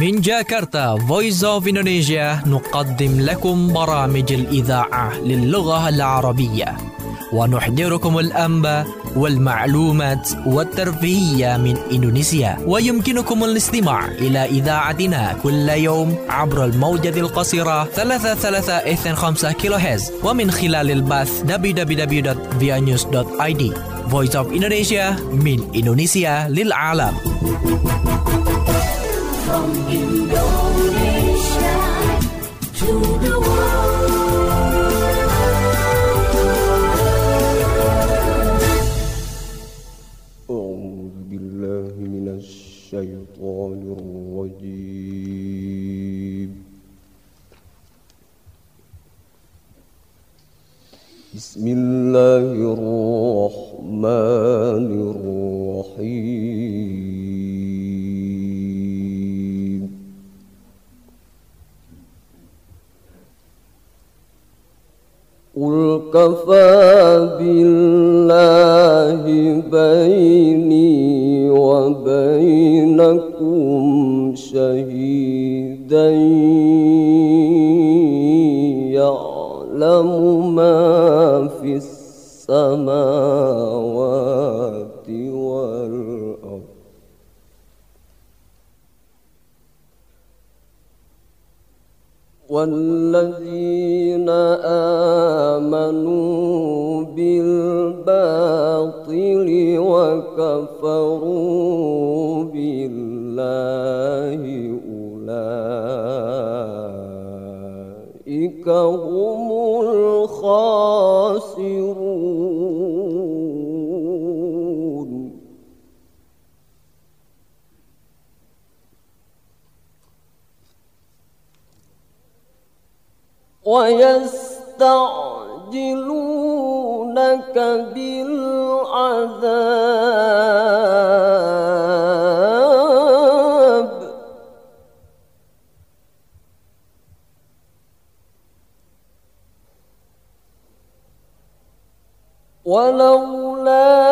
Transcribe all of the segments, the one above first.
من جاكرتا Voice of Indonesia نقدم لكم برامج الإذاعة للغة العربية ونحضركم الأنباء والمعلومات والترفيهية من إندونيسيا، ويمكنكم الاستماع إلى إذاعتنا كل يوم عبر الموجة القصيرة 3325 كيلوهرتز ومن خلال البث www.vianews.id. Voice of Indonesia من إندونيسيا للعالم. From Indonesia to the world. أعوذ بالله من الشيطان الرجيم. بسم الله الرحمن الرحيم. قل كفى بالله بيني وبينكم شهيدا يعلم ما في السماوات والأرض والذين آمنوا بالباطل وكفروا بالله أولئك هم الخاسرون. ويستعجلونك بالعذاب ولولا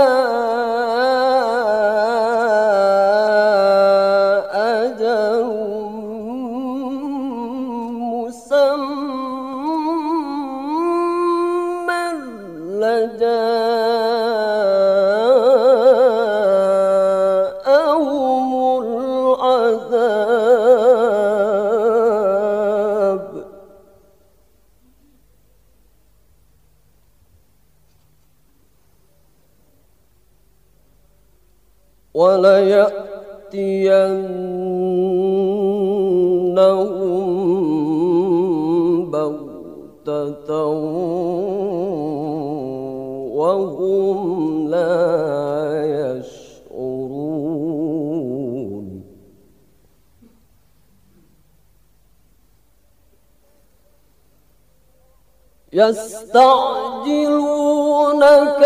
أجل مسمى لجاءهم العذاب وليأتينهم بغتة وهم لا يشعرون. يستعجلونك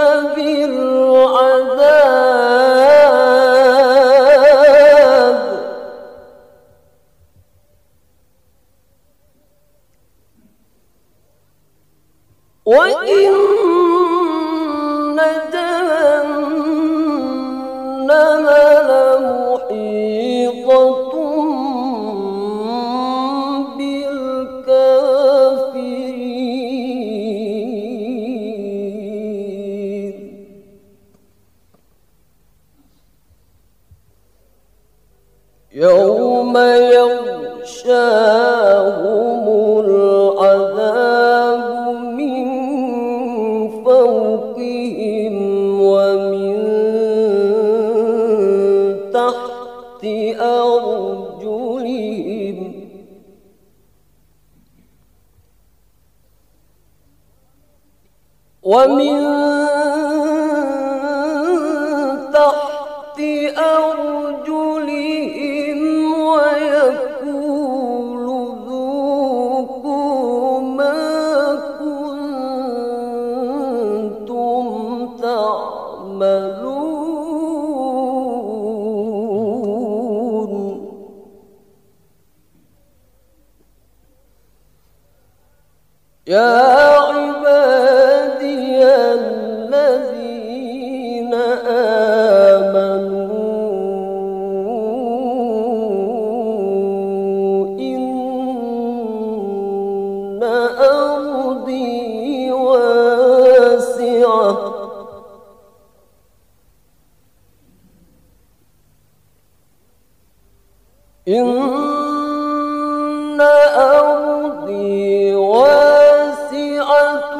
بالعذاب وإن جهنم لمحيطة بالكافرين. يوم يغشاهم العذاب من فوقهم ومن تحت أرجلهم ومن تحت أرجلهم ويقول ذوقوا ما كنتم تعملون. يا عبادي الذين آمنوا إن أرضي واسعة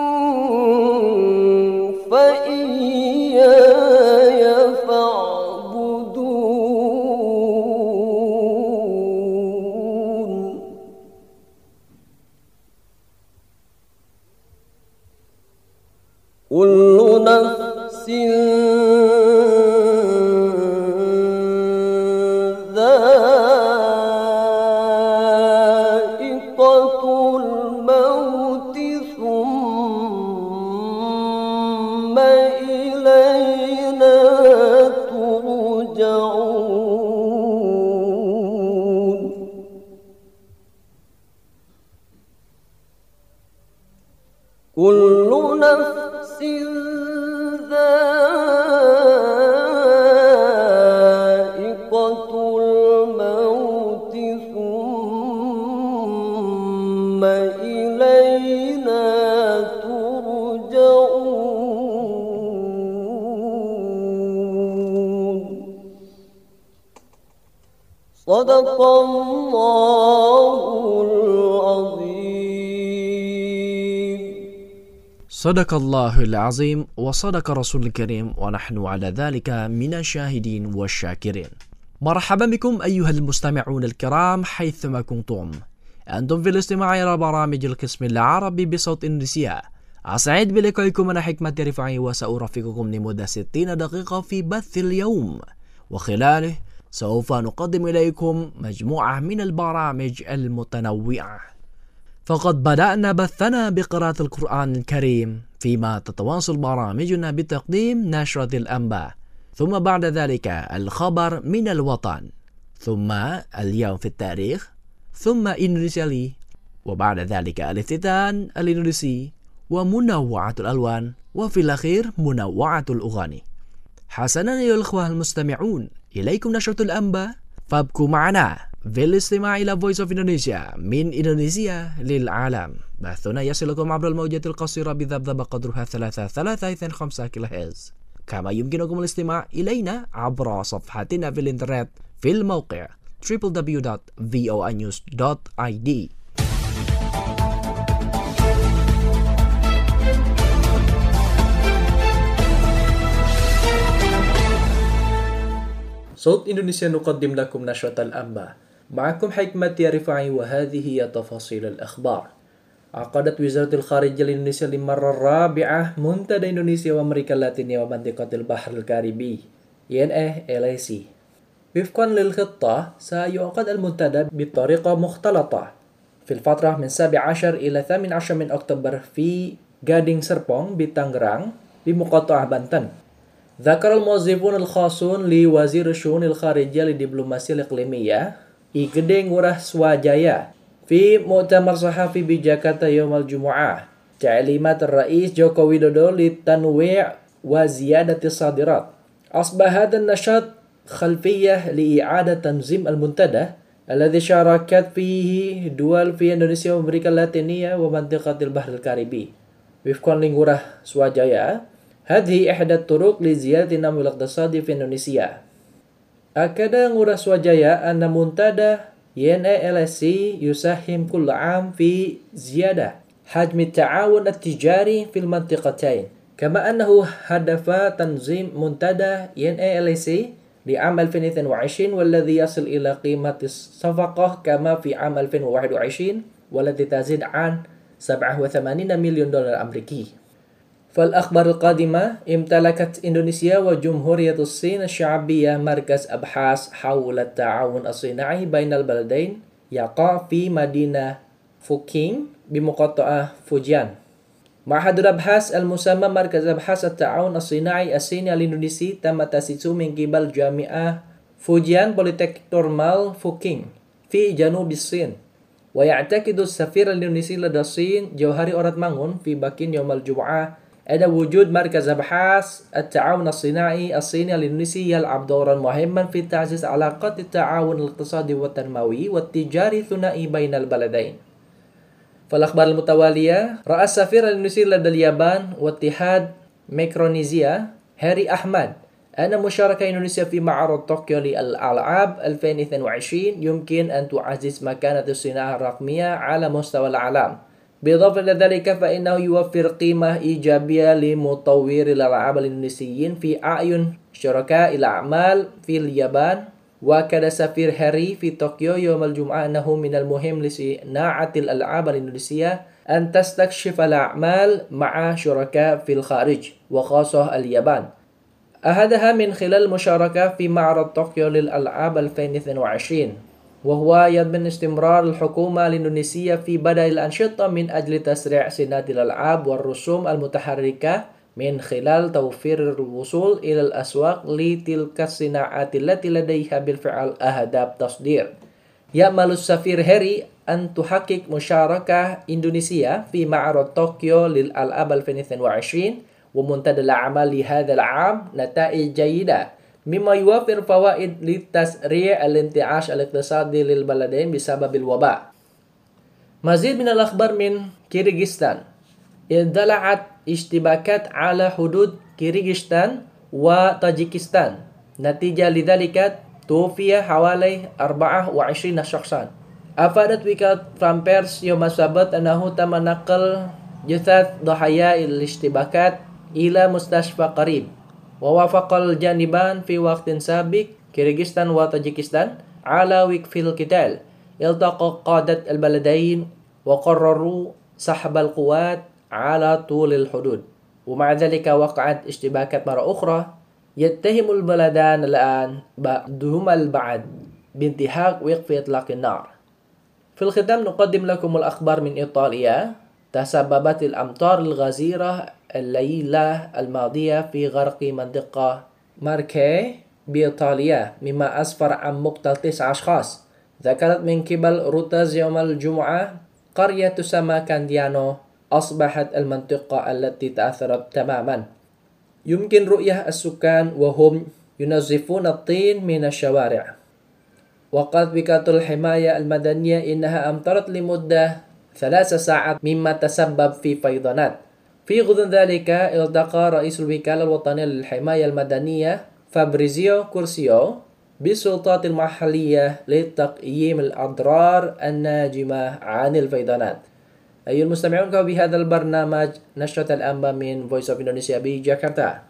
فإياي فاعبدون كل نفس ذائقة الموت ثم إلينا ترجعون كل نفس ذائقة الموت ثم إلينا ترجعون صدق الله العظيم. صدق الله العظيم وصدق رسول الكريم ونحن على ذلك من الشاهدين والشاكرين. مرحبا بكم أيها المستمعون الكرام حيثما كنتم، أنتم في الاستماع إلى برامج القسم العربي بصوت إندونيسيا. أسعد بلقائكم أنا حكمة رفاعي وسأرافقكم لمدة 60 دقيقة في بث اليوم، وخلاله سوف نقدم إليكم مجموعة من البرامج المتنوعة. فقد بدأنا بثنا بقراءة القرآن الكريم، فيما تتواصل برامجنا بتقديم نشرة الأنباء، ثم بعد ذلك الخبر من الوطن، ثم اليوم في التاريخ، ثم إندونيسيا لي، وبعد ذلك الافتتان الإندونيسي ومنوعة الألوان، وفي الأخير منوعة الأغاني. حسنا أيها الأخوة المستمعون، إليكم نشرة الأنباء، فابقوا معنا في الاستماع إلى Voice of Indonesia من إندونيسيا للعالم. بثنا يصلكم عبر الموجات القصيرة بذبذبة قدرها 3.5 كيلوهرتز، كما يمكنكم الاستماع إلينا عبر صفحتنا في الإنترنت في الموقع www.voinews.id. صوت إندونيسيا نقدم لكم نشرة الأنباء، معكم حكمة رفاعي، وهذه هي تفاصيل الأخبار. عقدت وزارة الخارجية الإندونيسية للمرة الرابعة منتدى إندونيسيا وأمريكا اللاتينية ومنطقة البحر الكاريبي (INA-LAC). وفقا للخطة سيعقد المنتدى بطريقة مختلطة في الفترة من 17 إلى 18 من أكتوبر في Gading Serpong بتانغران بمقاطعة بنتن. ذكر الموظفون الخاصون لوزير الشؤون الخارجية للدبلوماسية الإقليمية إيغدي ngurah swajaya في مؤتمر صحفي بجاكرتا يوم الجمعة تعليمات الرئيس جوكو ويدودو للتنويع وزيادة الصادرات. أصبح هذا النشاط خلفية لإعادة تنظيم المنتدى الذي شاركت فيه دول في إندونيسيا وأمريكا اللاتينية ومنطقة البحر الكاريبي. وفقا لngurah swajaya، هذه إحدى الطرق لزيادة النمو الاقتصادي في إندونيسيا. أكد ngurah swajaya أن منتدى INA-LAC يساهم كل عام في زيادة حجم التعاون التجاري في المنطقتين، كما أنه هدف تنظيم منتدى INA-LAC لعام 2022 والذي يصل إلى قيمة الصفقة كما في عام 2021 والتي تزيد عن 87 مليون دولار أمريكي. فالأخبار القادمة، امتلكت إندونيسيا وجمهورية الصين الشعبية مركز أبحاث حول التعاون الصناعي بين البلدين يقع في مدينة فوكينغ بمقاطعة فوجيان. معهد الأبحاث المسمى مركز أبحاث التعاون الصناعي الصيني الإندونيسي تم تأسيسه من قبل جامعة فوجيان بوليتكنيك نورمال فوكينغ في جنوب الصين. ويعتقد السفير الإندونيسي لدى الصين جوهري أوراتمانgun في بكين يوم الجمعة أن وجود مركز أبحاث التعاون الصناعي الصيني الإندونيسي يلعب دورا مهما في تعزيز علاقات التعاون الاقتصادي والتنموي والتجاري الثنائي بين البلدين. فالأخبار المتوالية، رأى السفير الإندونيسي لدى اليابان واتحاد ميكرونيزيا هاري أحمد أن مشاركة إندونيسيا في معرض طوكيو للألعاب 2022 يمكن أن تعزز مكانة الصناعة الرقمية على مستوى العالم. بالإضافة إلى ذلك فإنه يوفر قيمة إيجابية لمطوري الألعاب الإندونيسيين في أعين شركاء الأعمال في اليابان. وأكد سفير هاري في طوكيو يوم الجمعة أنه من المهم لصناعة الألعاب الإندونيسية أن تستكشف الأعمال مع شركاء في الخارج وخاصة اليابان. أحدها من خلال المشاركة في معرض طوكيو للألعاب 2022، وهو يضمن استمرار الحكومة الإندونيسية في بدء الأنشطة من أجل تسريع صناعة الألعاب والرسوم المتحركة من خلال توفير الوصول إلى الأسواق لتلك الصناعات التي لديها بالفعل أهداف تصدير. يأمل السفير هاري أن تحقق مشاركة إندونيسيا في معرض طوكيو للألعاب 2022 ومنتدى الأعمال لهذا العام نتائج جيدة، مما يوفر فوائد لتسريع الانتعاش الاقتصادي للبلدين بسبب الوباء. مزيد من الأخبار من كيرغستان. اندلعت اشتباكات على حدود كيرغستان وطاجيكستان، نتيجة لذلك توفي حوالي 24 شخصا. أفادت وكالة فرانس يوم السبت أنه تم نقل جثث ضحايا الاشتباكات إلى مستشفى قريب. ووافق الجانبان في وقت سابق كيرغستان وطاجيكستان على وقف القتال. التقى قادة البلدين وقرروا سحب القوات على طول الحدود، ومع ذلك وقعت اشتباكات مرة أخرى. يتهم البلدان الآن بعضهما البعض بانتهاك وقف إطلاق النار. في الختام نقدم لكم الأخبار من إيطاليا. تسببت الأمطار الغزيرة الليلة الماضية في غرق منطقة ماركي بإيطاليا، مما أسفر عن مقتل 9 أشخاص. ذكرت من قبل رويترز يوم الجمعة قرية تسمى كانديانو أصبحت المنطقة التي تأثرت تماما. يمكن رؤية السكان وهم ينظفون الطين من الشوارع. وقالت وكالة الحماية المدنية إنها أمطرت لمدة 3 ساعات مما تسبب في فيضانات. في غضون ذلك التقى رئيس الوكالة الوطنية للحماية المدنية فابريزيو كورسيو بالسلطات المحلية لتقييم الأضرار الناجمة عن الفيضانات. أيها المستمعون، بهذا البرنامج نشرة الأنباء من Voice of Indonesia بجاكرتا.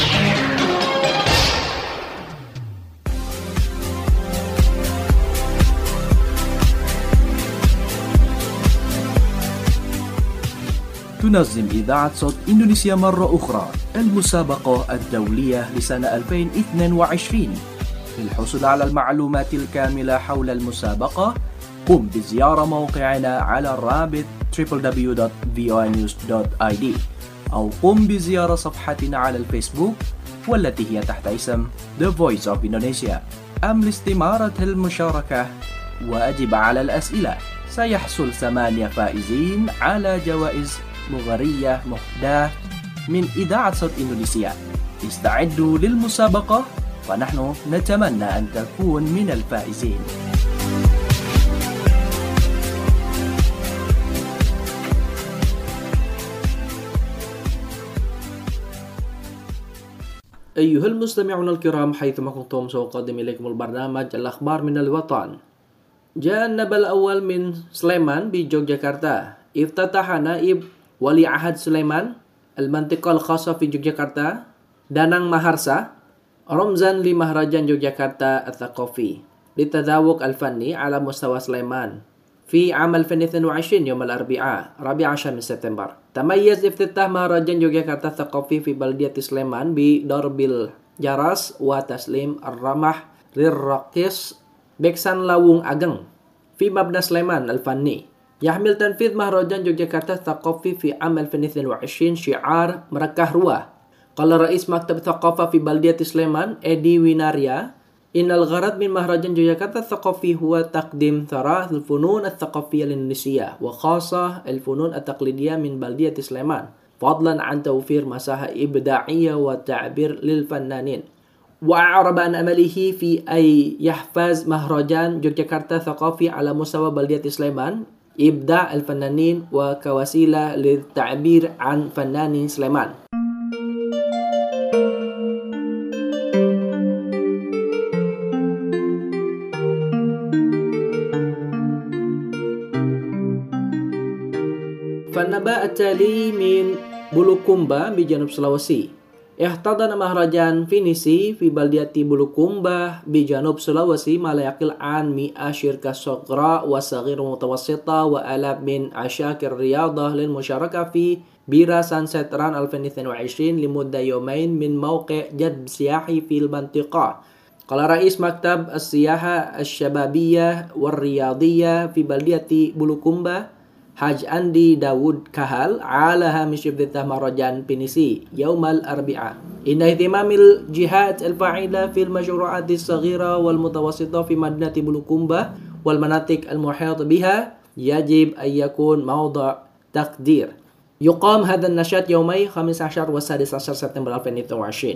تنظم إذاعة صوت إندونيسيا مرة أخرى المسابقة الدولية لسنة 2022. للحصول على المعلومات الكاملة حول المسابقة قم بزيارة موقعنا على الرابط www.voinews.id أو قم بزيارة صفحتنا على الفيسبوك والتي هي تحت اسم The Voice of Indonesia. أم لاستمارة المشاركة وأجب على الأسئلة. سيحصل 8 فائزين على جوائز مغرية مهداة من إذاعة صوت إندونيسيا. استعدوا للمسابقة ونحن نتمنى أن تكون من الفائزين. أيها المستمعون الكرام، حيثما كنتم سأقدم إليكم البرنامج الأخبار من الوطن. جاء النبأ الأول من سليمان بيوجياكرتا. افتتح نائب ولي عهد سليمان المنطقة الخاصة في يوجياكرتا دانang Maharsa رمزا لمهرجان يوجياكرتا الثقافي للتذوق الفني على مستوى سليمان في عام 2022 يوم الأربعاء 14 من سبتمبر. تميز افتتاح مهرجان يوجياكرتا الثقافي في بلدية سليمان بضرب الجرس وتسليم الرمح للراقص بكسان لاوung ageng في مبنى سليمان الفني. يحمل تنفيذ مهرجان يوجياكرتا الثقافي في عام 2022 شعار مركah ruah. قال رئيس مكتب الثقافة في بلدية سليمان إدي ويناريا إن الغرض من مهرجان يوجياكرتا الثقافي هو تقديم ثراء الفنون الثقافية الإندونيسية وخاصة الفنون التقليدية من بلدية سليمان، فضلا عن توفير مساحة إبداعية وتعبير للفنانين. وأعرب عن أمله في أن يحفز مهرجان يوجياكرتا الثقافي على مستوى بلدية سليمان إبداع الفنانين وكوسيلة للتعبير عن فنانين سليمان. النبأ التالي من بلوكومبا بجنوب سلawesi. احتضن مهرجان فينيسي في بلدة بلوكومبا بجنوب سلawesi ما لا يقل عن 100 شركة صغرى وصغيرة ومتوسطة وآلاف من عشاق الرياضة للمشاركة في بيرا سانسيت ران 2022 لمدة يومين من موقع جذب سياحي في المنطقة. قال رئيس مكتب السياحة الشبابية والرياضية في بلدة بلوكومبا حاج أندي داود كهال على هامش افتتاح مهرجان فينيسي يوم الأربعاء إن اهتمام الجهات الفاعلة في المشروعات الصغيرة والمتوسطة في مدينة بلوكومبا والمناطق المحيطة بها يجب أن يكون موضع تقدير. يقام هذا النشاط يومي 15 و 16 سبتمبر 2022.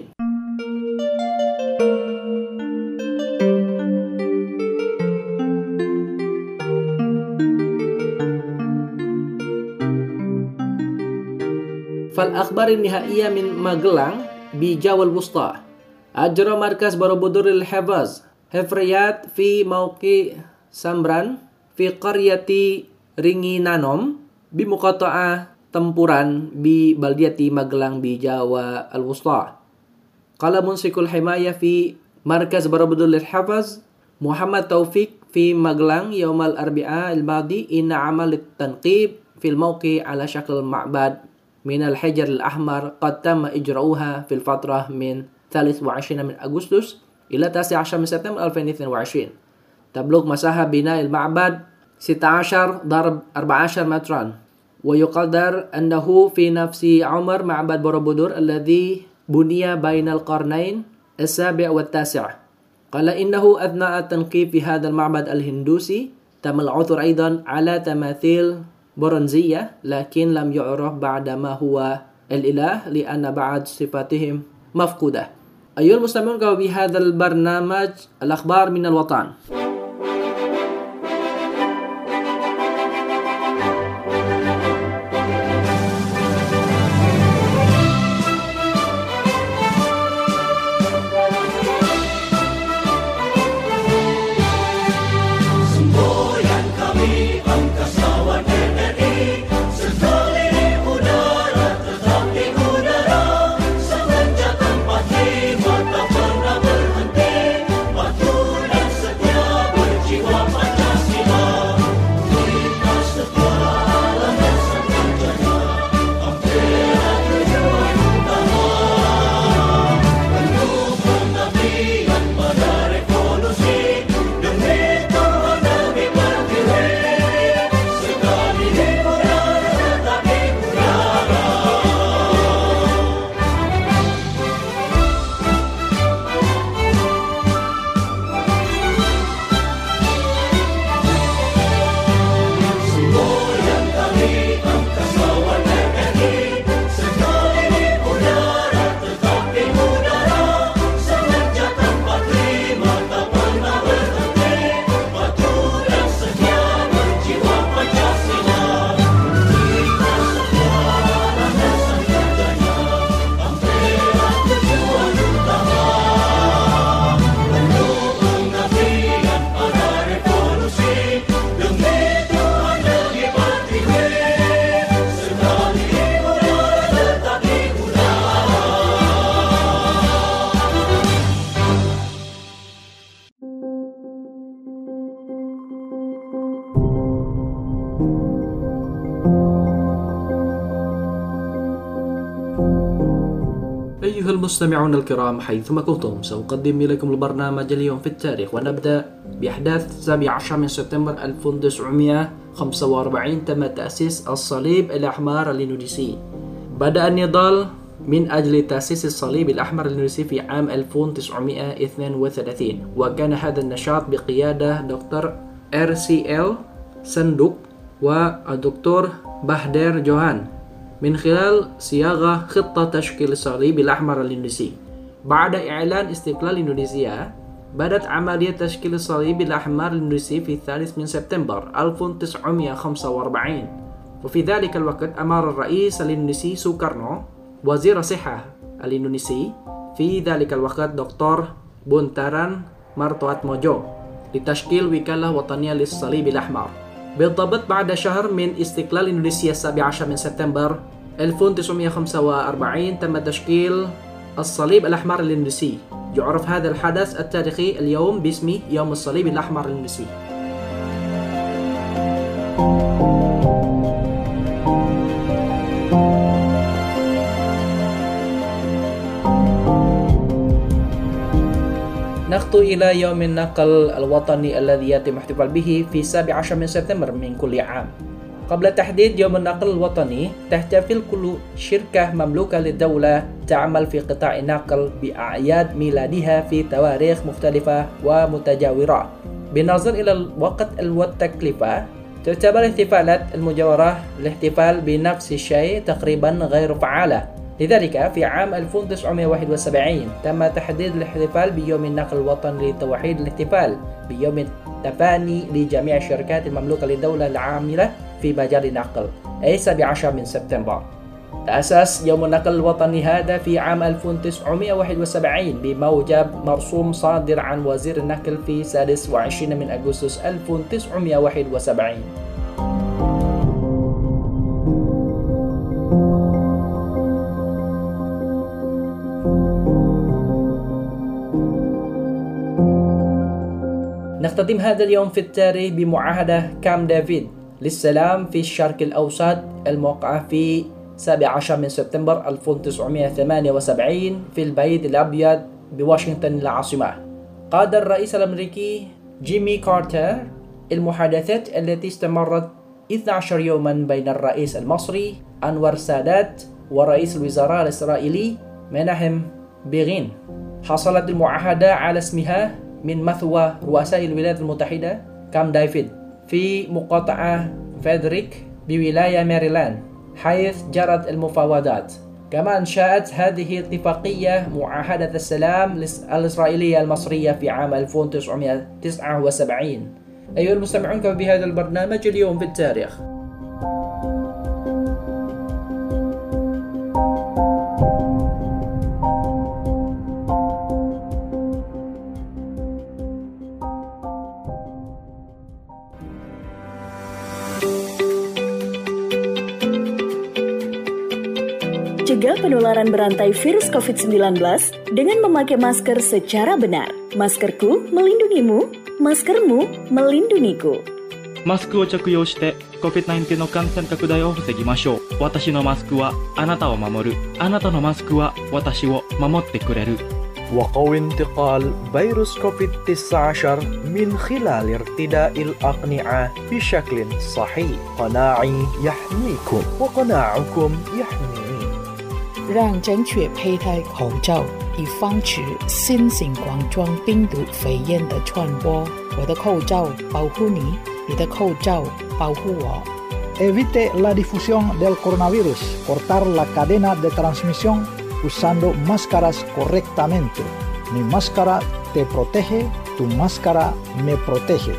فالأخبار النهائية من ماغلان بجاوة الوسطى. أجرى مركز بروبودور للحفظ حفريات في موقع سامبران في قرية رينغينانوم بمقاطعة تمبوران ببلدة ماغلان بجاوة الوسطى. قال منسق الحماية في مركز بروبودور للحفظ محمد توفيق في ماغلان يوم الأربعاء الماضي إن عمل التنقيب في الموقع على شكل معبد من الحجر الأحمر قد تم إجراؤها في الفترة من 23 من أغسطس إلى 19 من سبتمبر 2022. تبلغ مساحة بناء المعبد 16 ضرب 14 مترا ويقدر أنه في نفس عمر معبد بروبودور الذي بني بين القرنين السابع والتاسع. قال إنه أثناء التنقيب في هذا المعبد الهندوسي تم العثور أيضا على تماثيل برونزية لكن لم يعرف بعد ما هو الإله لأن بعض صفاتهم مفقودة. أيها المستمعون بهذا البرنامج الأخبار من الوطن. أيها المستمعون الكرام حيثما كنتم سأقدم لكم البرنامج اليوم في التاريخ ونبدأ بأحداث 17 من سبتمبر 1945 تم تأسيس الصليب الأحمر الإندونيسي. بدأ النضال من أجل تأسيس الصليب الأحمر الإندونيسي في عام 1932 وكان هذا النشاط بقيادة دكتور RCL سندوك والدكتور بهدر جوهان من خلال صياغة خطة تشكيل الصليب الأحمر الإندونيسي. بعد إعلان استقلال إندونيسيا بدأت عملية تشكيل الصليب الأحمر الإندونيسي في 3 من سبتمبر 1945 وفي ذلك الوقت أمر الرئيس الإندونيسي سوكارنو وزير الصحة الإندونيسي في ذلك الوقت دكتور بونتاران مرتواتموجو لتشكيل وكالة وطنية للصليب الأحمر. بالضبط بعد شهر من استقلال إندونيسيا 17 من سبتمبر 1945 تم تشكيل الصليب الأحمر الإندونيسي. يعرف هذا الحدث التاريخي اليوم باسم يوم الصليب الأحمر الإندونيسي. نخطو إلى يوم النقل الوطني الذي يتم الاحتفال به في 17 من سبتمبر من كل عام. قبل تحديد يوم النقل الوطني، تحتفل كل شركة مملوكة للدولة تعمل في قطاع النقل بأعياد ميلادها في تواريخ مختلفة ومتجاورة. بالنظر إلى الوقت والتكلفة، تعتبر الاحتفالات المجاورة الاحتفال بنفس الشيء تقريبا غير فعالة. لذلك في عام 1971 تم تحديد الاحتفال بيوم النقل الوطني لتوحيد الاحتفال بيوم التفاني لجميع الشركات المملوكة للدولة العاملة في مجال النقل، أي 17 من سبتمبر. تأسس يوم النقل الوطني هذا في عام 1971 بموجب مرسوم صادر عن وزير النقل في 26 من أغسطس 1971. نختتم هذا اليوم في التاريخ بمعاهدة كامب ديفيد للسلام في الشرق الأوسط الموقعة في 17 من سبتمبر 1978 في البيت الأبيض بواشنطن العاصمة. قاد الرئيس الأمريكي جيمي كارتر المحادثات التي استمرت 12 يوما بين الرئيس المصري أنور السادات ورئيس الوزراء الإسرائيلي مناهم بيغين. حصلت المعاهدة على اسمها من مثوى رؤساء الولايات المتحدة كامب ديفيد في مقاطعة فيدريك بولاية ماريلاند، حيث جرت المفاوضات. كما أنشأت هذه الاتفاقية معاهدة السلام الإسرائيلية المصرية في عام 1979. أيها المستمعون، كما بهذا البرنامج اليوم في التاريخ. Cegah penularan berantai virus COVID-19 dengan memakai masker secara benar. Maskerku melindungimu, maskermu melindungiku. マスクを着用して COVID-19 の感染拡大を防ぎましょう。私のマスクはあなたを守る。あなたのマスクは私を守ってくれる。 وقوي انتقال فيروس كوفيد-19 من خلال ارتداء الأقنعة بشكل صحيح. قناعي يحميكم وقناعكم يحميني. 让正确佩戴口罩，以防止新型冠状病毒肺炎的传播。我的口罩保护你，你的口罩保护我。 Evite la difusión del coronavirus. Cortar la cadena de transmisión usando máscaras correctamente. Mi máscara te protege, tu máscara me protege.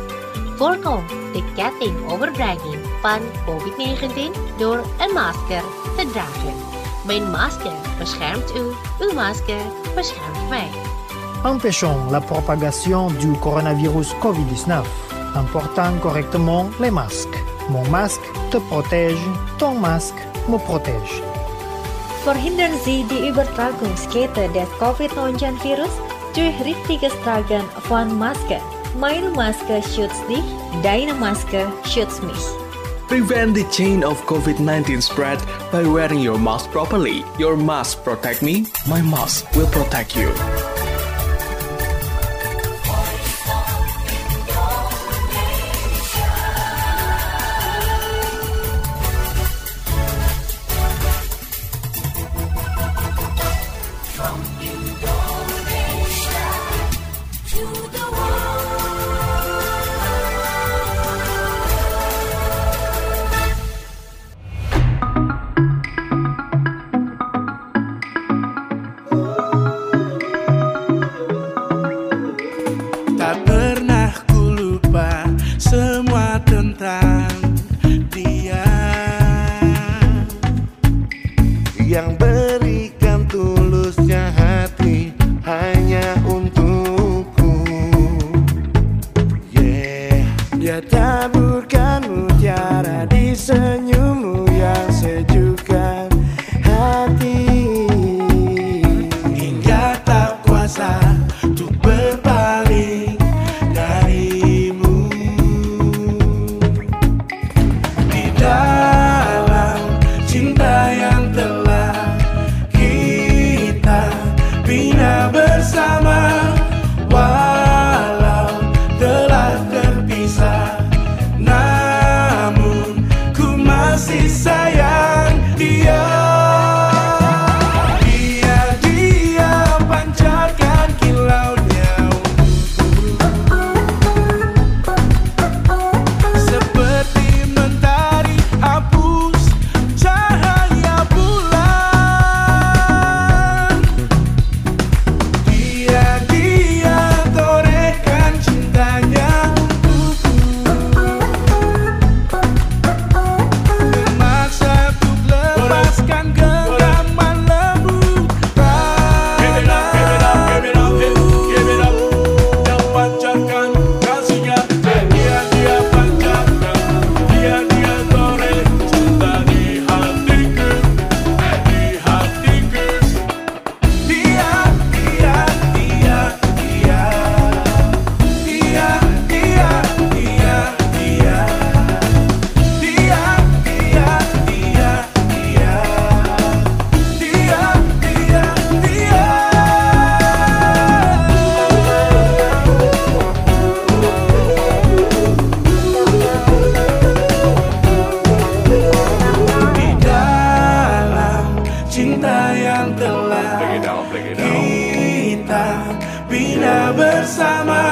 Voorkom de ketting overdrijving van COVID-19 door een masker te dragen. Mijn masker beschermt u, uw masker beschermt mij. Empêchons la propagation du coronavirus COVID-19 en portant correctement les masques. Mon masque te protège, ton masque me protège. Verhindern Sie die Übertragungskette des COVID-19-Virus durch richtiges Tragen von Maske. Meine Maske schützt dich, deine Maske schützt mich. Prevent the chain of COVID-19 spread by wearing your mask properly. Your mask protect me, my mask will protect you. Dia taburkan cinta yang telah kita bina bersama,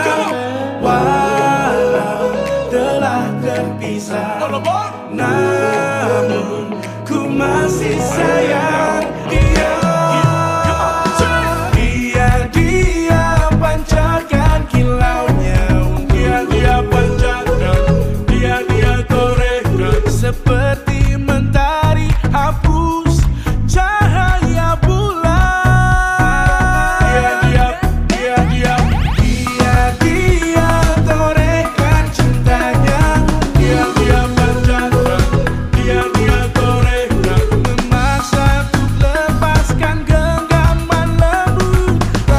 walau telah terpisah, namun ku masih sayang dia. Dia pancarkan kilaunya, dia pancarkan, dia torehkan seperti mentari hapus cahaya bulan. Dia torehkan cintanya, dia pancarkan, dia torehkan, memaksa untuk lepaskan genggaman lembu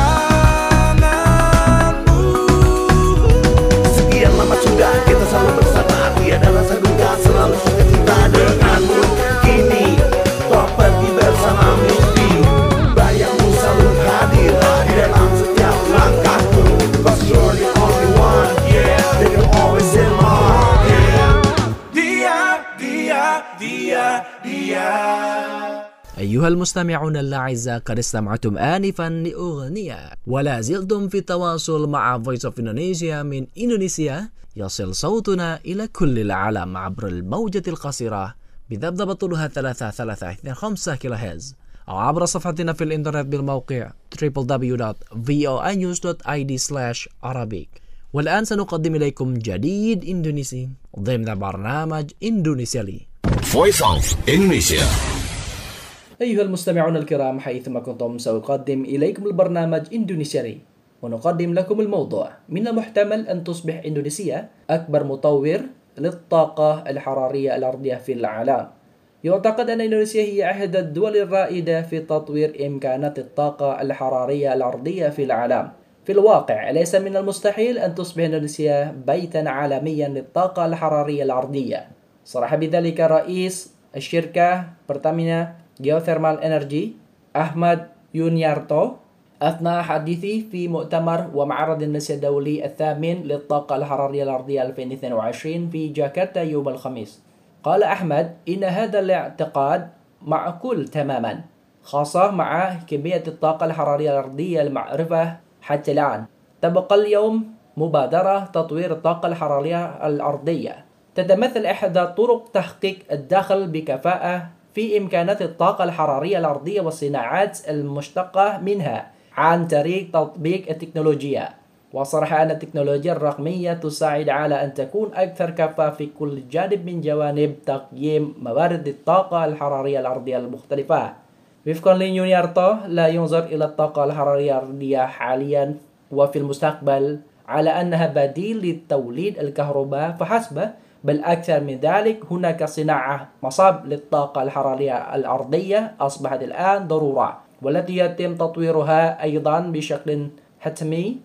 tanganmu. Sekian lama sudah kita selalu bersama, tiada rasa duka, selalu suka cinta denganmu. Kini kau pergi bersama mimpi, bayangmu selalu hadir di dalam setiap langkahku. 'Cause you're the only one, yeah, that you're always in my heart, yeah. dia. أيها المستمعون الأعزاء، قد استمعتم آنفا لأغنية ولا زلتم في التواصل مع Voice of Indonesia من إندونيسيا. يصل صوتنا إلى كل العالم عبر الموجة القصيرة بذبذبة طولها 3325 كيلوهرتز أو عبر صفحتنا في الإنترنت بالموقع www.voinews.id/Arabic. والآن سنقدم إليكم جديد إندونيسي ضمن برنامج إندونيسيا لي. Voice of Indonesia. أيها المستمعون الكرام، حيثما كنتم سأقدم إليكم البرنامج إندونيسيا لي، ونقدم لكم الموضوع: من المحتمل أن تصبح إندونيسيا أكبر مطور للطاقة الحرارية الأرضية في العالم. يعتقد أن إندونيسيا هي أحد الدول الرائدة في تطوير إمكانات الطاقة الحرارية الأرضية في العالم. في الواقع ليس من المستحيل أن تصبح إندونيسيا بيتا عالميا للطاقة الحرارية الأرضية. صرح بذلك رئيس الشركة برتامينا جيوثيرمال إنرجي أحمد يونيارتو أثناء حديثه في مؤتمر ومعرض إندونيسيا الدولي الثامن للطاقة الحرارية الأرضية 2022 في جاكرتا يوم الخميس. قال أحمد إن هذا الاعتقاد معقول تماما، خاصة مع كمية الطاقة الحرارية الأرضية المعروفة حتى الآن. تبقى اليوم مبادرة تطوير الطاقة الحرارية الأرضية تتمثل إحدى طرق تحقيق الدخل بكفاءة في إمكانات الطاقة الحرارية الأرضية والصناعات المشتقة منها عن طريق تطبيق التكنولوجيا. وصرح أن التكنولوجيا الرقمية تساعد على أن تكون أكثر كفاءة في كل جانب من جوانب تقييم موارد الطاقة الحرارية الأرضية المختلفة. وفقا ليونيارتو، لا ينظر إلى الطاقة الحرارية الأرضية حاليا وفي المستقبل على أنها بديل لتوليد الكهرباء فحسب، بل أكثر من ذلك هناك صناعة مصاب للطاقة الحرارية الأرضية أصبحت الآن ضرورة، والتي يتم تطويرها أيضا بشكل حتمي،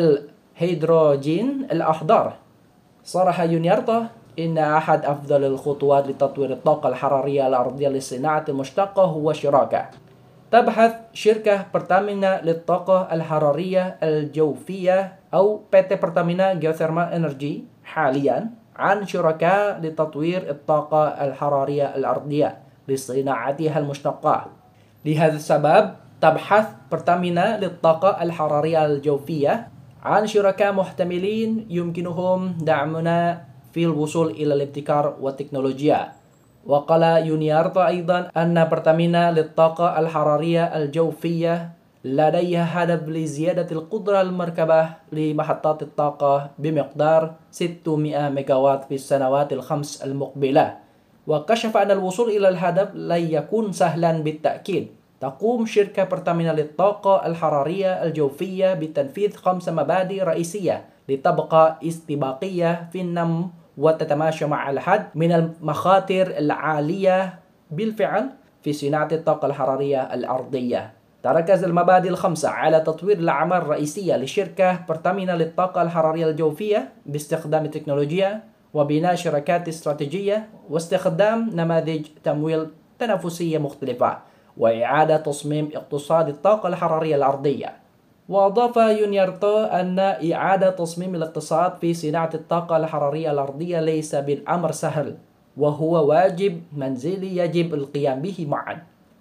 الهيدروجين الأخضر. صرح يونيارتو إن أحد أفضل الخطوات لتطوير الطاقة الحرارية الأرضية للصناعة المشتقة هو شراكة. تبحث شركة برتامينا للطاقة الحرارية الجوفية أو PT Pertamina Geothermal Energy حاليا عن شركاء لتطوير الطاقة الحرارية الأرضية لصناعتها المشتقة. لهذا السبب تبحث برتامينا للطاقة الحرارية الجوفية عن شركاء محتملين يمكنهم دعمنا في الوصول إلى الابتكار والتكنولوجيا. وقال يونيارتو أيضا أن برتامينا للطاقة الحرارية الجوفية لديها هدف لزيادة القدرة المركبة لمحطات الطاقة بمقدار 600 ميجاوات في السنوات الخمس المقبلة. وكشف أن الوصول إلى الهدف لن يكون سهلا بالتأكيد. تقوم شركة برتامينا للطاقة الحرارية الجوفية بتنفيذ 5 مبادئ رئيسية لتبقى استباقية في النمو وتتماشى مع الحد من المخاطر العالية بالفعل في صناعة الطاقة الحرارية الأرضية. تركز المبادئ ال5 على تطوير الأعمال الرئيسية لشركة برتامينا للطاقة الحرارية الجوفية باستخدام التكنولوجيا وبناء شركات استراتيجية واستخدام نماذج تمويل تنافسية مختلفة وإعادة تصميم اقتصاد الطاقة الحرارية الأرضية. وأضاف يونيارتو أن إعادة تصميم الاقتصاد في صناعة الطاقة الحرارية الأرضية ليس بالأمر سهل، وهو واجب منزلي يجب القيام به معا.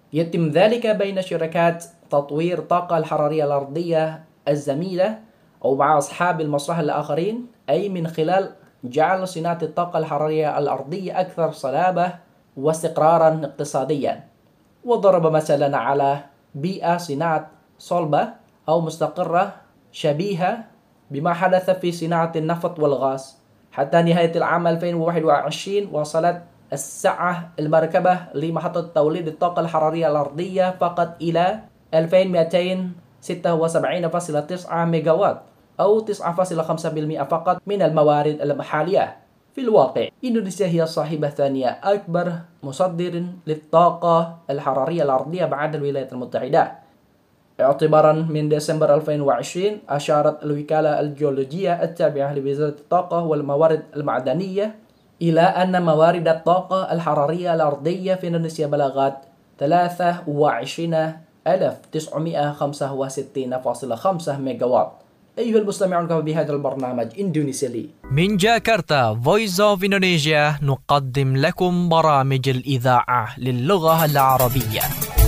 يتم ذلك بين شركات تطوير الطاقة الحرارية الأرضية الزميلة أو مع أصحاب المصلحة الآخرين، أي من خلال جعل صناعة الطاقة الحرارية الأرضية أكثر صلابة واستقرارا اقتصاديا. وضرب مثلا على بيئة صناعة صلبة أو مستقرة شبيهة بما حدث في صناعة النفط والغاز. حتى نهاية العام 2021 وصلت السعة المركبة لمحطة توليد الطاقة الحرارية الأرضية فقط إلى 2276.9 ميجاوات أو 9.5% فقط من الموارد المحلية. في الواقع إندونيسيا هي الصاحبة الثانية أكبر مصدر للطاقة الحرارية الأرضية بعد الولايات المتحدة. اعتبارا من ديسمبر 2020 أشارت الوكالة الجيولوجية التابعة لوزارة الطاقة والموارد المعدنية إلى أن موارد الطاقة الحرارية الأرضية في إندونيسيا بلغت 23,965.5 ميجاوات. أيها المستمعون، بهذا البرنامج إندونيسيا لي. من جاكرتا Voice of Indonesia نقدم لكم برامج الإذاعة للغة العربية.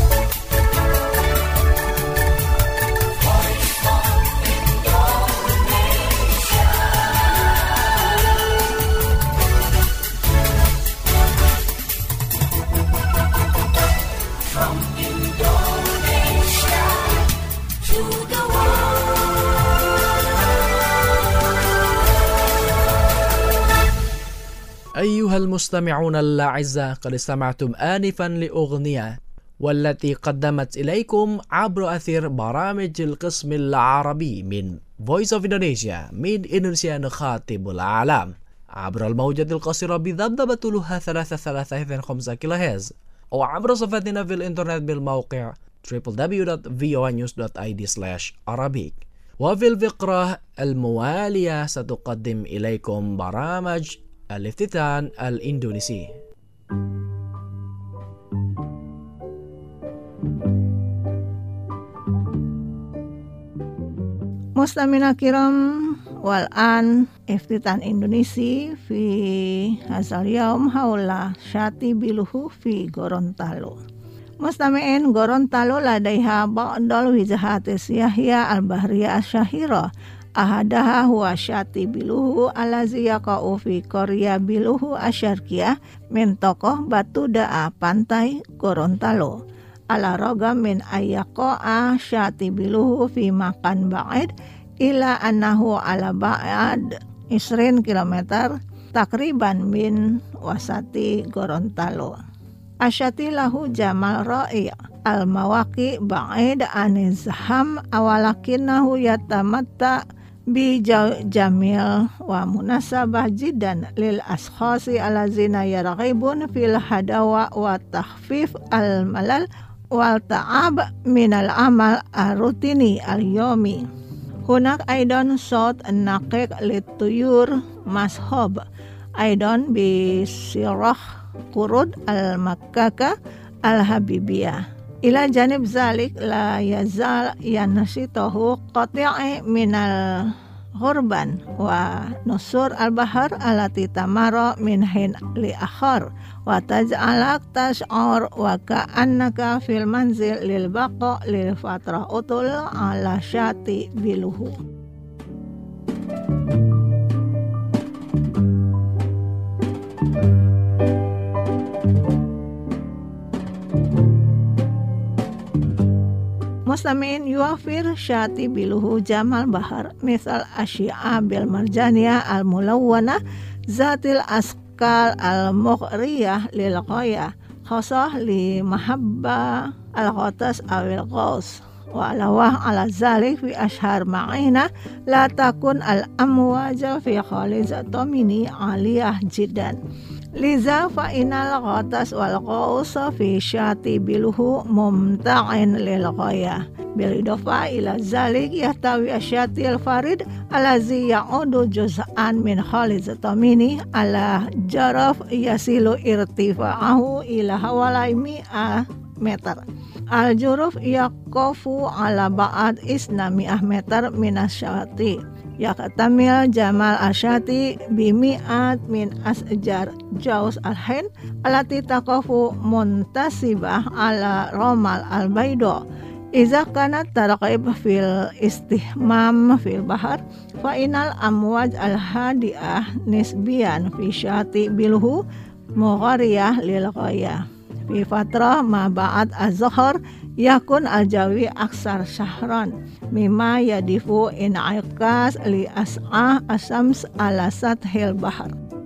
أيها المستمعون الأعزاء، قد استمعتم آنفا لأغنية والتي قدمت إليكم عبر أثير برامج القسم العربي من Voice of Indonesia من إندونيسيا نخاطب العالم عبر الموجة القصيرة بذبذبة طولها 3.5 كيلوهرتز أو عبر صفحتنا في الإنترنت بالموقع www.voanews.id/Arabic. وفي الفقرة الموالية ستقدم إليكم برامج الافتتان الإندونيسي. مستمعينا الكرام، والآن افتتان إندونيسي في هذا اليوم حول شاتي بيلوه في غورونتالو. مستمعين، غورونتالو لديها بعض الوجهات السياحية البحرية الشهيرة. أحدها هو شاتي بيلوه الذي يقع في قرية بيلوه الشرقية منطقة batu da'a pantai Gorontalo. على الرغم من أن يقع شاتي بيلوه في مكان بعيد إلا أنه على بعد 20 كيلومتر تقريبا من وسط غورونتالو. الشاتي له جمال رائع، المواقع بعيد عن الزحام ولكنه يتمتع بجو جميل ومناسبة جدا للأشخاص الذين يرغبون في الهدوء وتخفيف الملل والتعب من العمل الروتيني اليومي. هناك أيضا صوت نقيق للطيور مسحوب أيضا بصراخ قرود المكاكة الحبيبية. إلى جانب ذلك لا يزال ينشطه قطيع من الغربان ونسور البحر التي تمر من حين لآخر وتجعلك تشعر وكأنك في المنزل للبقاء لفترة أطول على شاطئ بيلوه. مستمعين، يوفر شاطئ بيلوه جمال بحر مثل الشعاب المرجانية الملونة ذات الأشكال المغرية للغاية، خاصة لمحبة الغطاس أو الغوص. وعلاوة على ذلك في أشهر معينة لا تكون الأمواج في خالص توميني عالية جدا، لذا فإن الغطاس والغوص في شاطئ بيلوه ممتع للغاية. بالإضافة إلى ذلك يحتوي الشاطئ الفريد الذي يعود جزءا من خالص توميني على جرف يصل ارتفاعه إلى حوالي 100 متر. الجرف يقف على بعد 100 متر من الشاطئ. Yakatamil Jamal Asyati bimi'at min asjar jaus al-hain alati taqafu muntasibah ala romal al-baido iza kanat tarqib fil istihmam fil bahar fa inal amwaj al-hadiah nisbiyan fi syati bilhu mughariyah lil ghayah fi fatrah ma ba'ad az-zuhur yakun al-jawi aksar syahran mimma yadifu in'iqas li as'ah asams ala sathil bahar.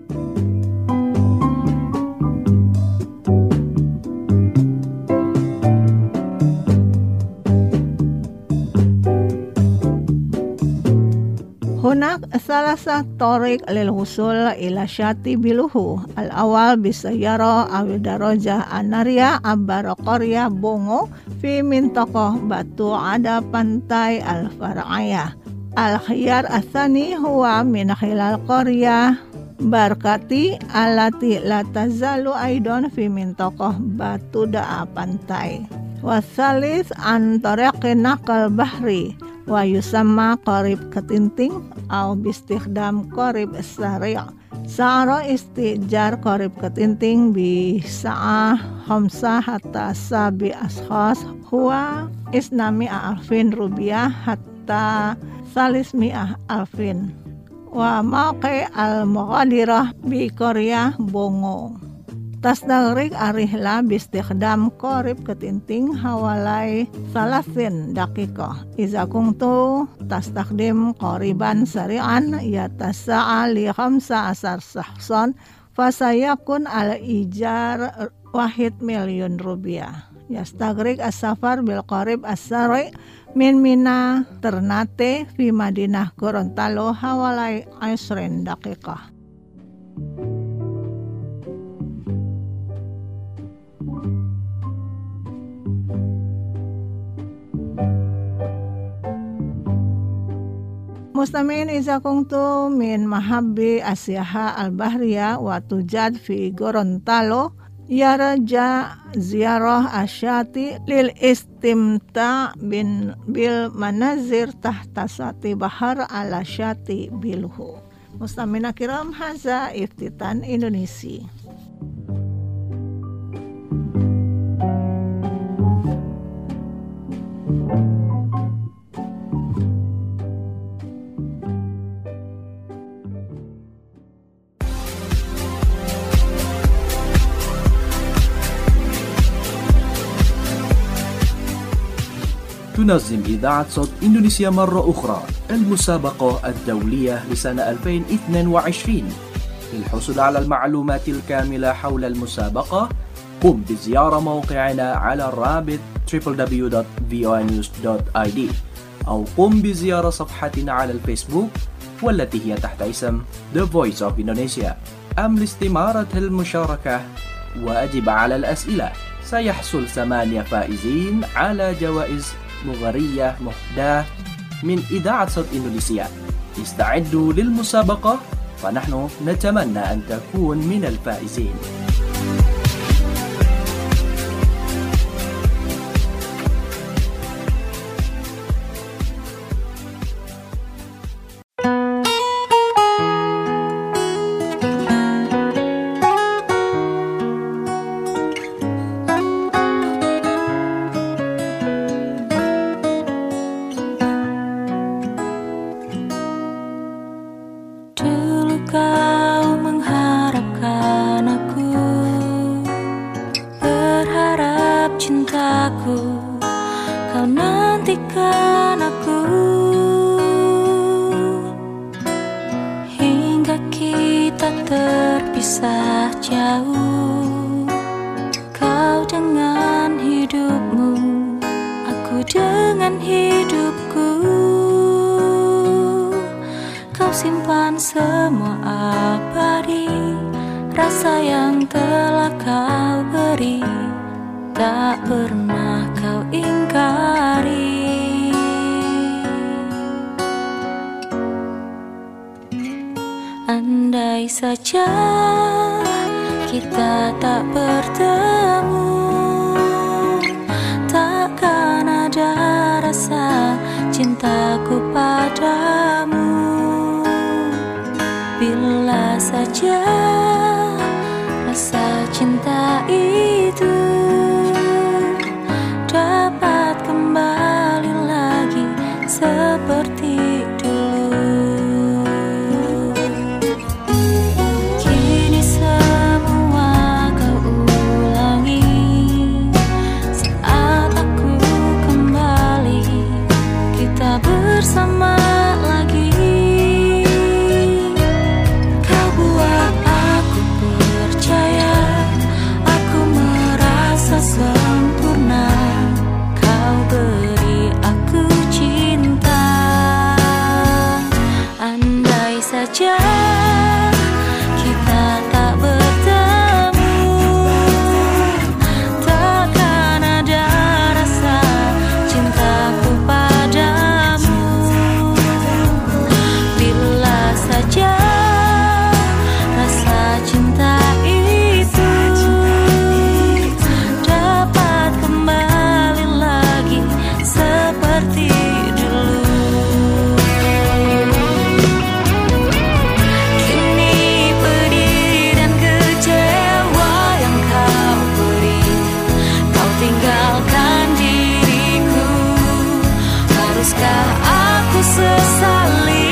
Hunak salasah torik lil husul ila syati biluhu al-awal bisayyara aw darajah anaria abar qarya bongo fi mintaqah batu ada pantai al-far'ayah al-khiyar atsani huwa min khilal qarya barkati alati la tazalu aidon fi mintaqah batu da pantai wasalis an tariqin naqal bahri wa yusamma qarib ketinting au bistikhdam qarib sari' sa'ara istijar qarib ketinting bi sa'ah khamsah hatta sabi ashkhas huwa isnami alfin rupiah hatta salismi'ah alfin wa maqi al-mughadirah bi qaryah bongo tasdagrik arihla bistikhdam qarib ketinting hawalai salasin daqiqah iza kuntu tastakdim qariban sari'an yatasa'a li 15 sahsan fasayakun al ijar wahid million rupiah yastagrik as-safar bil qarib as-sari' min Mina Ternate fi Madinah Gorontalo hawalai 20 daqiqah. Mustamin iza kuntu min mahabbi asyaha al-bahriya wa tujad fi Gorontalo yarja ziarah asyati lil istimta bil manazir tahta sati bahar ala syati bilhu. Mustamina kiram haza iftitan Indonesia. تنظم إذاعة صوت إندونيسيا مرة أخرى المسابقة الدولية لسنة 2022. للحصول على المعلومات الكاملة حول المسابقة قم بزيارة موقعنا على الرابط www.voanews.id أو قم بزيارة صفحتنا على الفيسبوك والتي هي تحت اسم The Voice of Indonesia. أم لاستمارة المشاركة وأجب على الأسئلة. سيحصل 8 فائزين على جوائز مغرية مهداة من إذاعة صوت إندونيسيا. استعدوا للمسابقة فنحن نتمنى أن تكون من الفائزين. Simpan semua abadi, rasa yang telah kau beri, tak pernah kau ingkari. Andai saja kita tak bertemu, takkan ada rasa cintaku padamu. Bila saja rasa cinta itu dapat kembali lagi seperti dulu. Kini semua kau ulangi saat aku kembali, kita bersama lagi. Kau buat aku percaya, aku merasa sempurna. Kau beri aku cinta. Andai saja kita tak bertemu, takkan ada rasa cintaku padamu. Bila saja rasa cinta itu dapat kembali lagi seperti dulu. Kini pedih dan kecewa yang kau beri, kau tinggalkan diriku. Haruskah aku sesali?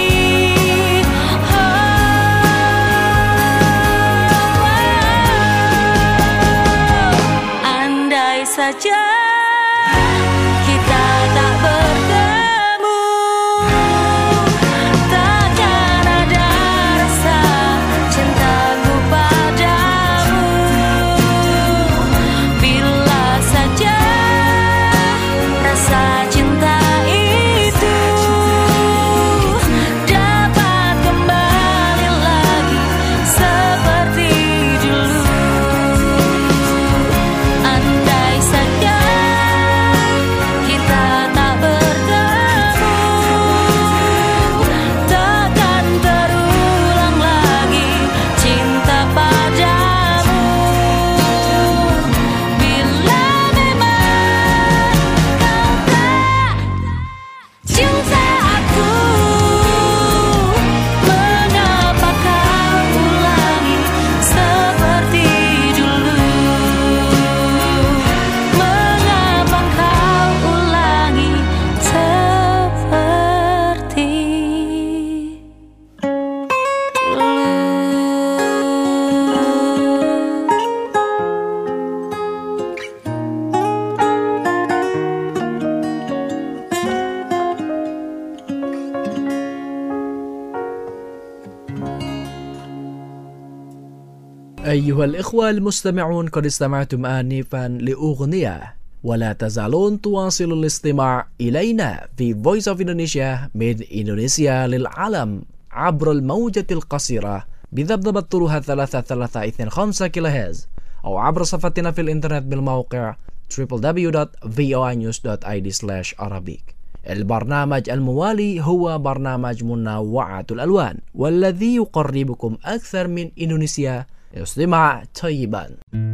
Andai saja kita tak bertemu, takkan ada rasa cintaku padamu. Bila saja rasa cinta itu dapat kembali lagi seperti dulu. Andai saja kita tak bertemu, takkan terulang lagi cinta padamu. Bila memang kau tak cinta aku, mengapa kau ulangi seperti dulu? Mengapa kau ulangi seperti أيها الإخوة المستمعون، قد استمعتم آنفا لأغنية، ولا تزالون تواصلوا الاستماع إلينا في Voice of Indonesia من إندونيسيا للعالم عبر الموجة القصيرة بذبذبة طولها 3325 كيلوهرتز، أو عبر صفحتنا في الإنترنت بالموقع www.voinews.id/Arabic. البرنامج الموالي هو برنامج منوعات الألوان، والذي يقربكم أكثر من إندونيسيا. استمع طيبا.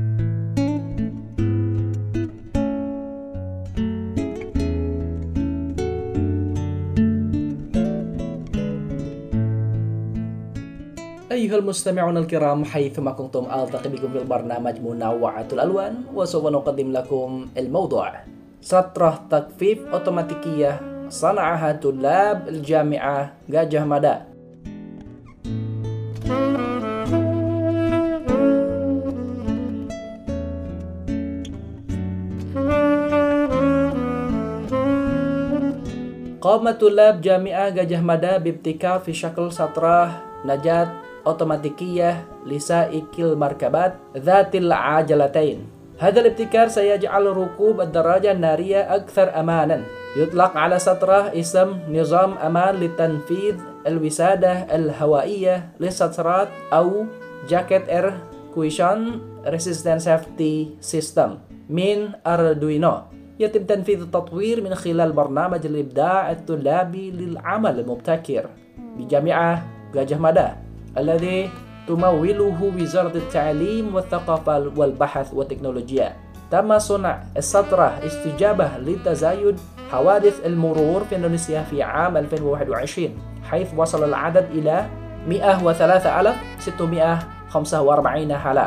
أيها المستمعون الكرام، حيثما كنتم ألتقي بكم في البرنامج منوعات الألوان، وسوف نقدم لكم الموضوع سطرة تخفيف أوتوماتيكية صنعها طلاب الجامعة Gadjah Mada. قام طلاب جامعة Gadjah Mada بابتكار في شكل سطرة نجاة أوتوماتيكية لسائق المركبات ذات العجلتين. هذا الابتكار سيجعل ركوب الدراجة النارية أكثر أمانا. يطلق على سطرة اسم نظام أمان لتنفيذ الوسادة الهوائية للسطرات أو Jacket Air Cushion Resistant Safety System من أردوينو. يتم تنفيذ التطوير من خلال برنامج الإبداع الطلابي للعمل المبتكر بجامعة Gadjah Mada الذي تموله وزارة التعليم والثقافة والبحث والتكنولوجيا. تم صنع السطرة استجابة لتزايد حوادث المرور في إندونيسيا في عام 2021، حيث وصل العدد إلى 103,645 حالة.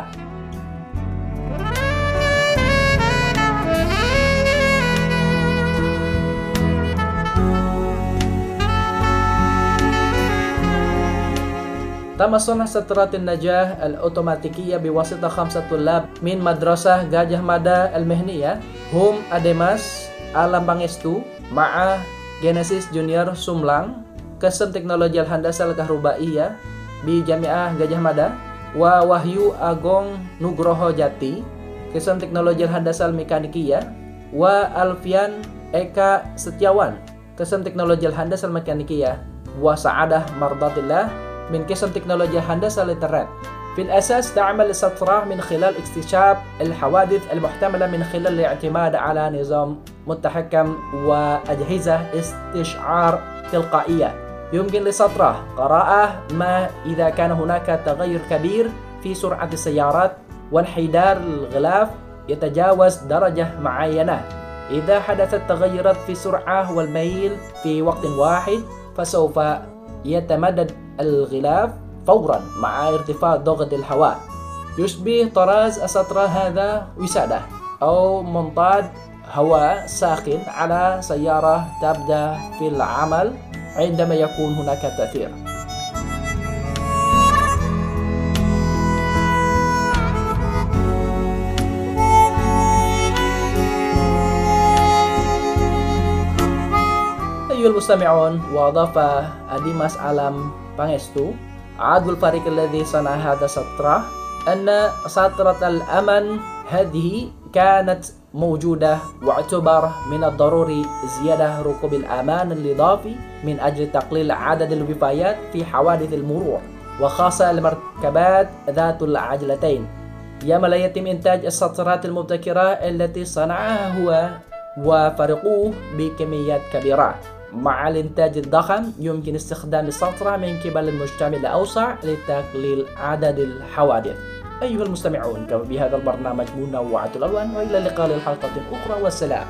تم صنع سترات النجاة الأوتوماتيكية بواسطة 5 طلاب من مدرسة Gajah Mada المهنية هم أديماس Alam Pangestu مع Genesis Junior Sumlang قسم تكنولوجيا الهندسة الكهربائية بجامعة Gajah Mada ووهيو Agong Nugroho Jati قسم تكنولوجيا الهندسة الميكانيكية وألفيان Eka Setiawan قسم تكنولوجيا الهندسة الميكانيكية وسعادة مرضات الله من قسم تكنولوجيا هندسة الإنترنت. في الأساس تعمل السطرة من خلال اكتشاف الحوادث المحتملة من خلال الاعتماد على نظام متحكم وأجهزة استشعار تلقائية. يمكن للسطرة قراءة ما إذا كان هناك تغير كبير في سرعة السيارات وانحدار الغلاف يتجاوز درجة معينة. إذا حدثت تغيرات في السرعة والميل في وقت واحد فسوف يتمدد الغلاف فورا مع ارتفاع ضغط الهواء. يشبه طراز السطرة هذا وسادة أو منطاد هواء ساخن على سيارة تبدأ في العمل عندما يكون هناك تأثير. أيها المستمعون، وأضاف أديماس Alam Pangestu عضو الفريق الذي صنع هذا السطرة أن سطرة الأمن هذه كانت موجودة واعتبر من الضروري زيادة ركوب الأمان الإضافي من أجل تقليل عدد الوفيات في حوادث المرور وخاصة المركبات ذات العجلتين. يوم لا يتم إنتاج السطرات المبتكرة التي صنعها هو وفريقه بكميات كبيرة. مع الإنتاج الضخم يمكن استخدام السطرة من قبل المجتمع الأوسع لتقليل عدد الحوادث. أيها المستمعون، كما بهذا البرنامج منوعة الألوان، وإلى اللقاء للحلقة أخرى والسلام.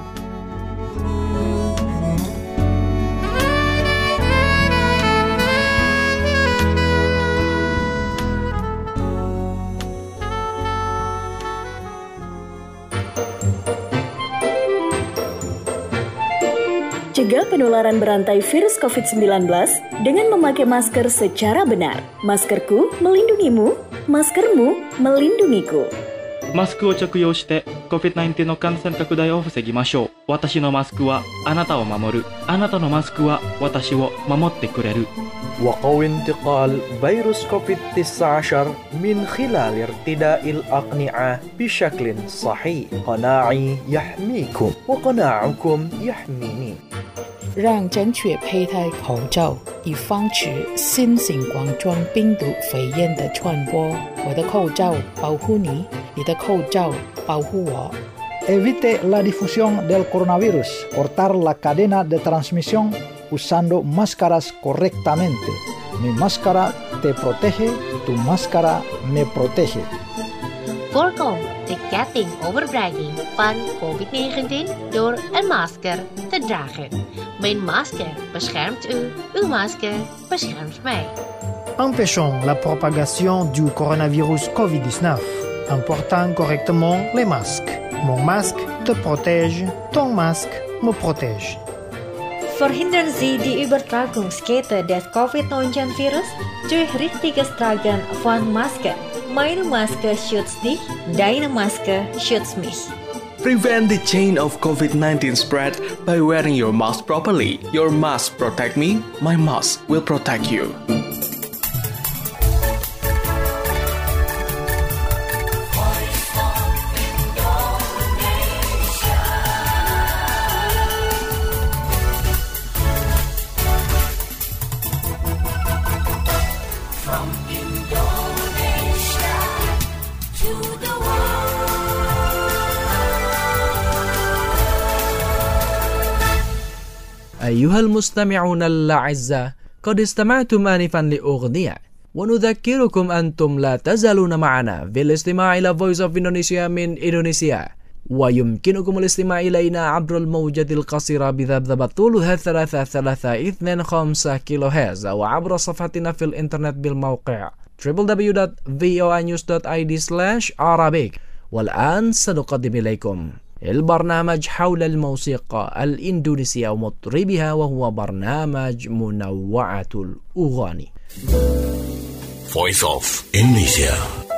Cegah penularan berantai virus COVID-19 dengan memakai masker secara benar. Maskerku melindungimu, maskermu melindungiku. マスクを着用して COVID-19 の感染拡大を防ぎましょう。私のマスクはあなたを守る。あなたのマスクは私を守ってくれる。 وقوي انتقال فيروس كوفيد-19 من خلال ارتداء الأقنعة بشكل صحيح. قناعي يحميكم وقناعكم يحميني. 让正确佩戴口罩，以防止新型冠状病毒肺炎的传播。我的口罩保护你，你的口罩保护我。 Evite la difusión del coronavirus. Cortar la cadena de transmisión usando máscaras correctamente. Mi máscara te protege, tu máscara me protege. Voorkom de ketting overdraging van COVID-19 door een masker te dragen. Mijn masker beschermt u, uw masker beschermt mij. Empêchons la propagation du coronavirus COVID-19 en portant correctement les masques. Mon masque te protège, ton masque me protège. Verhindern Sie die Übertragungskette des Covid-19-Virus durch richtiges Tragen von Masken. Meine Maske schützt dich, deine Maske schützt mich. Prevent the chain of COVID-19 spread by wearing your mask properly. Your mask protect me, my mask will protect you. أيها المستمعون الأعزاء، قد استمعتم آنفا لأغنية، ونذكركم أنتم لا تزالون معنا في الاستماع إلى Voice of Indonesia من إندونيسيا. ويمكنكم الاستماع إلينا عبر الموجة القصيرة بذبذبة طولها 3325 كيلوهرتز أو عبر صفحتنا في الإنترنت بالموقع www.voanews.id/Arabic. والآن سنقدم إليكم البرنامج حول الموسيقى الإندونيسية ومطربها، وهو برنامج منوعة الأغاني. Voice of Indonesia.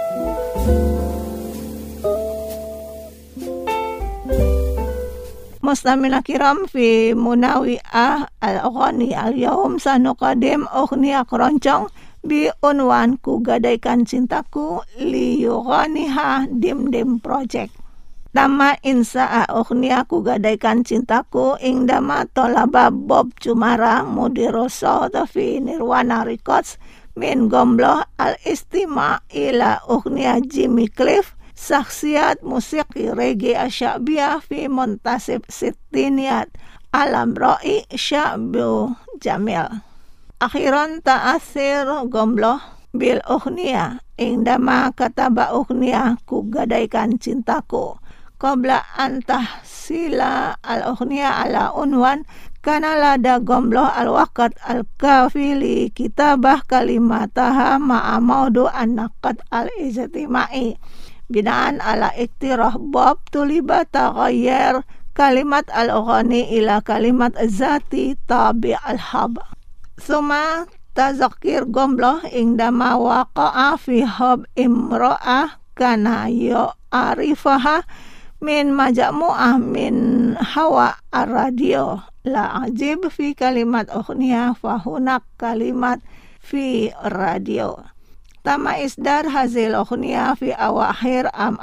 مستمعينا الكرام، في منوعة الأغاني اليوم سنقدم أغنية keroncong بعنوان Ku Gadaikan Cintaku ليغنيها Dim Project. Tama insa أغنية Ku Gadaikan Cintaku indama tolaba Bob Cumara mudiroso في Nirwana Records min gombloh al-istima ila أغنية Jimmy Cliff saksiat musiki reggae asyabiyah fi montasib sittiniat alam ra'i syabu jamil. Akhiran ta'athir gombloh bil ughniya indama kataba ughniya Ku Gadaikan Cintaku qabla antah sila al ughniya ala unwan kana lada gombloh al waqt al kafili kitabah kalimataha ma'a maudu an-naqad al ijtimai binaan ala iktirah Bob tuliba taghayyar kalimat al-ughani ila kalimat zati tabi' al-hab. Thumma tazakir gombloh indama waqa'a fi hab imra'ah kana yu'arifaha min majmu'ah min hawa ar-radio la ajib fi kalimat ughniya fahunak kalimat fi radio. Tama isdar hazil ughniya fi awakhir am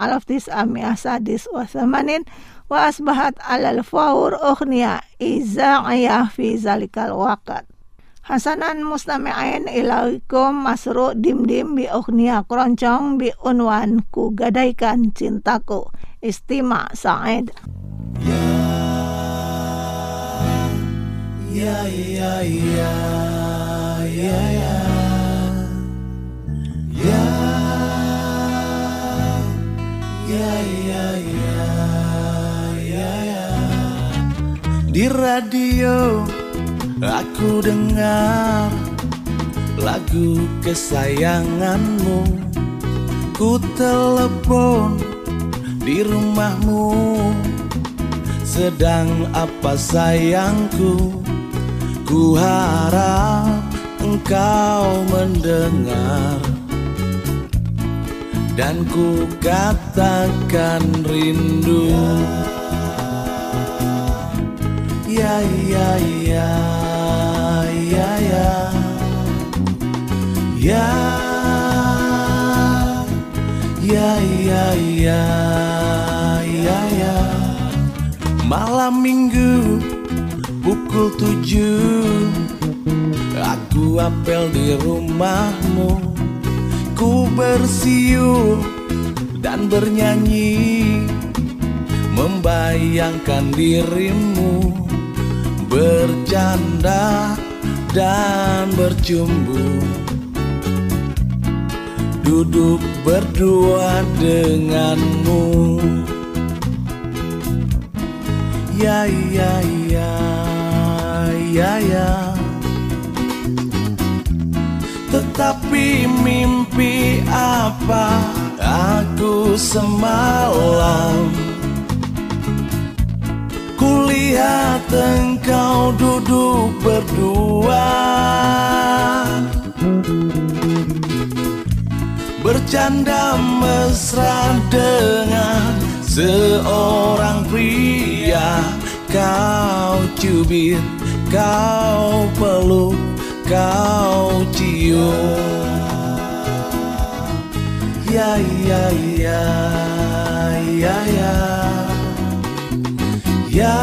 1989 wa asbahat alal fawr ughniya iza'iyah fi zalikal waqt. Hasanan mustami'ain ilaikum masru' dim-dim bi ughniya keroncong bi unwan Ku Gadaikan Cintaku. Istima' Sa'id. Ya ya ya ya ya ya ya ya ya ya ya. Di radio aku dengar lagu kesayanganmu, ku telepon di rumahmu, sedang apa sayangku, ku harap engkau mendengar. Dan ku katakan rindu. Ya ya ya ya ya ya ya ya ya ya ya. Malam minggu pukul 7 aku apel di rumahmu, ku bersiul dan bernyanyi, membayangkan dirimu, bercanda dan bercumbu, duduk berdua denganmu. Ya ya ya ya ya. Tetapi mimpi apa aku semalam, kulihat engkau duduk berdua, bercanda mesra dengan seorang pria. Kau cubit, kau peluk, kau cium. Ya ya ya ya ya ya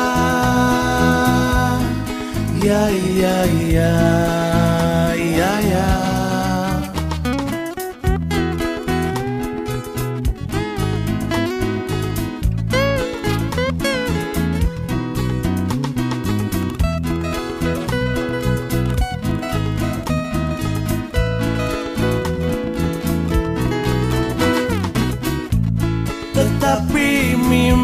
ya ya ya ya ya. Tetapi mimpi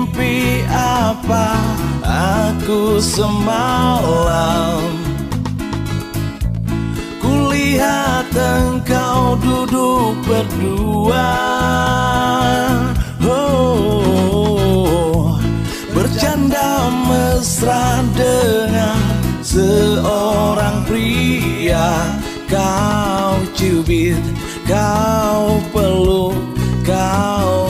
semalam kulihat engkau duduk berdua, bercanda mesra dengan seorang pria. Kau cubit, kau peluk, kau